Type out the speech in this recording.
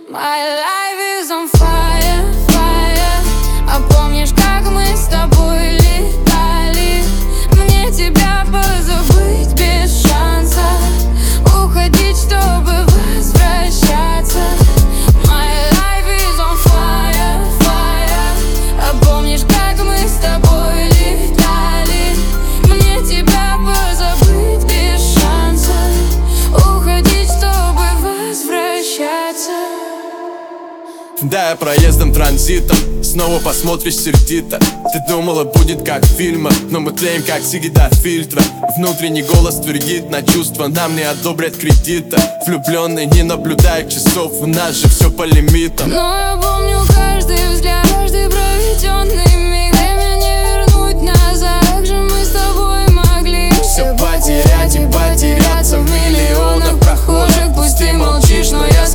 My life is on fire, fire. А помнишь, как мы с тобой летали? Мне тебя позабыть без шанса, уходить, чтобы возвращаться. My life is on fire, fire. А помнишь, как мы с тобой летали? Мне тебя позабыть без шанса, уходить, чтобы возвращаться. Да, я проездом транзитом, снова посмотришь сердито. Ты думала, будет как в фильмах, но мы тлеем как сигареты фильтра. Внутренний голос твердит на чувства, нам не одобрят кредита. Влюбленные не наблюдают часов, у нас же все по лимитам. Но я помню каждый взгляд, каждый проведенный миг. Время не вернуть назад, как же мы с тобой могли все потерять и потеряться в миллионах прохожих. Пусть ты молчишь, но я